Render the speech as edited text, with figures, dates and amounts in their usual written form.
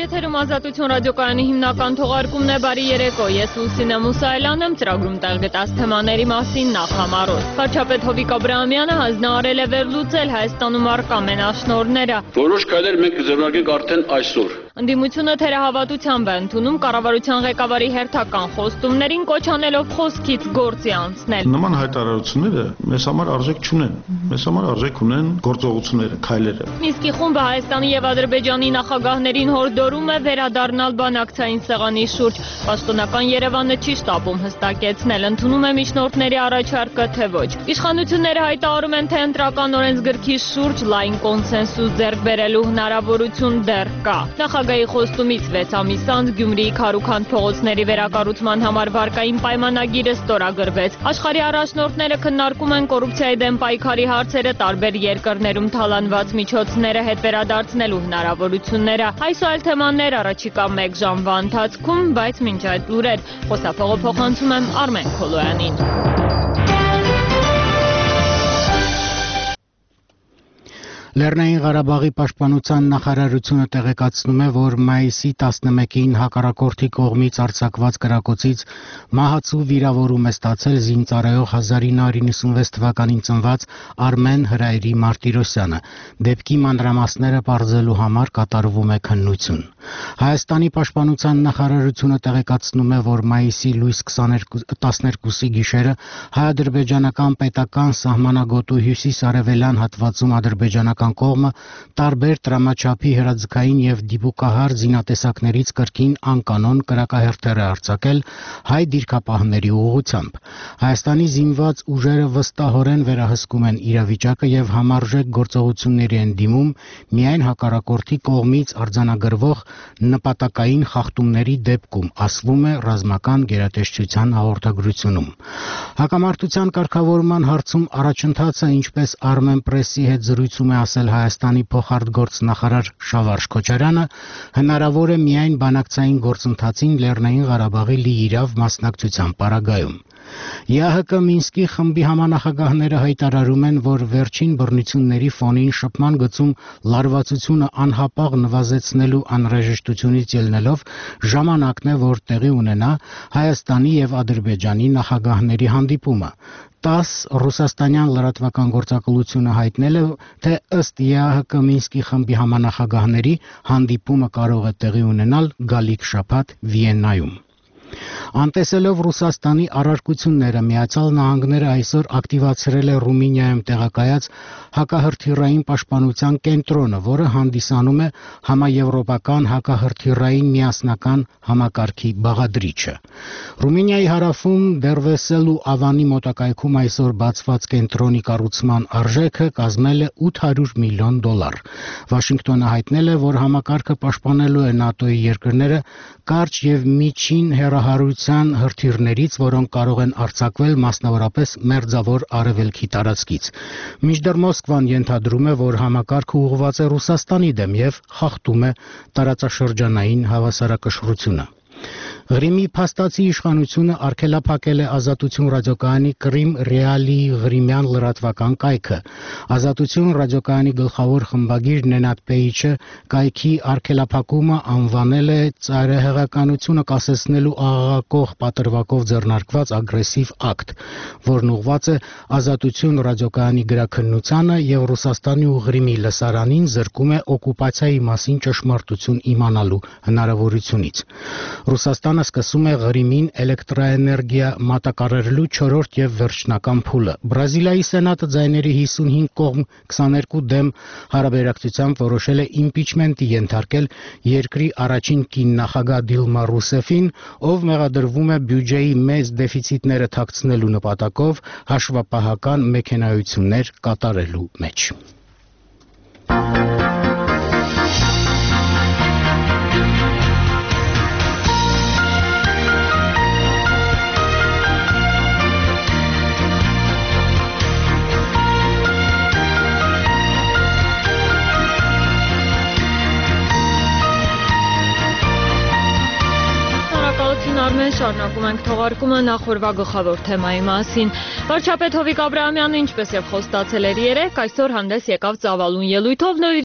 Եթերում Ազատություն ռադիոկայանի հիմնական թողարկումն է, բարի երեկո, ես Լուսինե Մուսայելյանն եմ, ծրագրում տեղ գտած թեմաների մասին նախ համառոտ։ Վարչապետ Հովիկ Աբրահամյանը հանձնարարել է վերլուծել Հայաստանում առկա մենաշնորհները։ Որոշ քայլեր մենք կձեռնարկենք արդեն այսօր։ Ընդդիմությունը թերահավատությամբ է ընդունում կառավարության ղեկավարի հերթական խոստումներին, կոչ անելով խոսքից գործի անցնել։ Նման հայտարարությունները մեզ համար արժեք չունեն։ Մեզ համար արժեք ունեն գործողությունները, քայլերը։ Մինսկի խումբը Հայաստանի եւ Ադրբեջանի նախագահներին հորդորում է վերադառնալ բանակցային սեղանի շուրջ։ Պաշտոնական Երևանը չի շտապում հստակեցնել, ընդունում է միջնորդների առաջարկը, թե ոչ։ Իշխանությունները հայտարարում են, թե ընտրական օրենսգրքի շուրջ լայն կոնսենսուս ձեռք բերելու հնարավորություն դեռ կա։ Նախագահի խոստումից 6 ամիս անց Գյումրիի Քարուքանդ փողոցների վերակառուցման համար վարկային պայմանագիրը ստորագրվեց։ Աշխարհի առաջնորդները քննարկում են կոռուպցիայի դեմ պայքարի հարցերը, տարբեր երկրներում թալանված միջոցները հետ վերադարձնելու հնարավորությունները։ Այս ու այլ թեմաներ առաջիկա 1 ժամվա ընթացքում, բայց մինչ այդ լուրեր խոսափողը փոխանցում եմ Արմեն Քոլոյանին։ Լեռնային Ղարաբաղի պաշտպանության նախարարությունը տեղեկացնում է, որ մայիսի 11-ին հակառակորդի կողմից արձակված կրակոցից մահացու վիրավորում է ստացել զինծառայող 1996 թվականին ծնված Արմեն Հրայրի Մարտիրոսյանը։ Դեպքի մանրամասները պարզելու համար կատարվում է քննություն։ Հայաստանի պաշտպանության նախարարությունը տեղեկացնում է, որ մայիսի լույս 12-ի գիշերը հայ-ադրբեջանական պետական սահմանագոտու հյուսիս-արևելյան հատվածում ադրբեջանական կողմը տարբեր տրամաչափի հրաձգային եւ դիպուկահար զինատեսակներից կրկին անկանոն կրակահերթեր է արձակել հայ դիրքապահների ուղղությամբ։ Հայաստանի զինված ուժերը վստահորեն վերահսկում են իրավիճակը եւ համարժեք գործողությունների են դիմում միայն հակառակորդի կողմից արձանագրվող նպատակային խախտումների դեպքում, ասվում է ռազմական գերատեսչության հաղորդագրությունում։ Հակամարտության կարգավորման հարցում առաջընթացը, ինչպես Armenpress-ի հետ զրույցում է ասել Հայաստանի փոխարտգործնախարար Շավարժ Քոչարյանը, հնարավոր է միայն բանակցային գործընթացին Լեռնային Ղարաբաղի լիիրավ մասնակցության պարագայում։ ԵԱՀԿ Մինսկի խմբի համանախագահները հայտարարում են, որ վերջին բռնությունների ֆոնին շփման գծում լարվածությունը անհապաղ նվազեցնելու անհրաժեշտությունից ելնելով ժամանակն է, որ տեղի ունենա Հայաստանի եւ Ադրբեջանի նախագահների հանդիպումը։ 10 ռուսաստանյան լրատվական գործակալությունը հայտնել է, թե ըստ ԵԱՀԿ Մինսկի խմբի համանախագահների հանդիպումը կարող է տեղի ունենալ գալիք շաբաթ Վիեննայում։ Անտեսելով Ռուսաստանի առարկությունները, Միացյալ Նահանգները այսօր ակտիվացրել է Ռումինիայում տեղակայած հակահրթիռային պաշտպանության կենտրոնը, որը հանդիսանում է համաեվրոպական հակահրթիռային միասնական համակարգի բաղադրիչը։ Ռումինիայի հարավում Դերվեսելու ավանի մոտակայքում այսօր բացված կենտրոնի կառուցման արժեքը կազմել է $800 միլիոն։ Վաշինգտոնը հայտնել է, որ համակարգը պաշտպանելու է ՆԱՏՕ-ի երկրները կարճ եւ միջին հեռահարության հրթիռներից, որոնք կարող են արձակվել մասնավորապես մերձավոր արևելքի տարածքից։ Մինչդեռ Մոսկվան ենթադրում է, որ համակարգը ուղղված է Ռուսաստանի դեմ եւ խախտում է տարածաշրջանային հավասարակշռությունը։ Ղրիմի փաստացի իշխանությունը արգելափակել է Ազատություն ռադիոկայանի Կրիմ Ռեալի Ղրիմյան լրատվական կայքը։ Ազատություն ռադիոկայանի գլխավոր խմբագիր Նենատ Պեիչը կայքի արգելափակումը անվանել է ծայրահեղականությունը կասեցնելու աղաղակող պատրվակով ձեռնարկված ագրեսիվ ակտ, որն ուղղված է Ազատություն ռադիոկայանի գրաքննությանը եւ Ռուսաստանի ու Ղրիմի լսարանին զրկում է օկուպացիայի մասին ճշմարտություն իմանալու հնարավորությունից։ Ռուսաստանը սկսում է Ղրիմին էլեկտրաէներգիա մատակարարելու 4-րդ եւ վերջնական փուլը։ Բրազիլիայի սենատը ձայների 55 կողմ 22 դեմ հարաբերակցությամբ որոշել է իմպիչմենտի ենթարկել երկրի առաջին կին նախագահ Դիլմա Ռուսեֆին, ով մեղադրվում է բյուջեի մեծ դեֆիցիտները թաքցնելու նպատակով հաշվապահական մեքենայություններ կատարելու մեջ։ Արմեն, շարունակում ենք թողարկումը նախորդ գլխավոր թեմայի մասին։ Վարչապետ Հովիկ Աբրահամյանը, ինչպես եւ խոստացել էր երեկ, այսօր հանդես եկավ ծավալուն ելույթով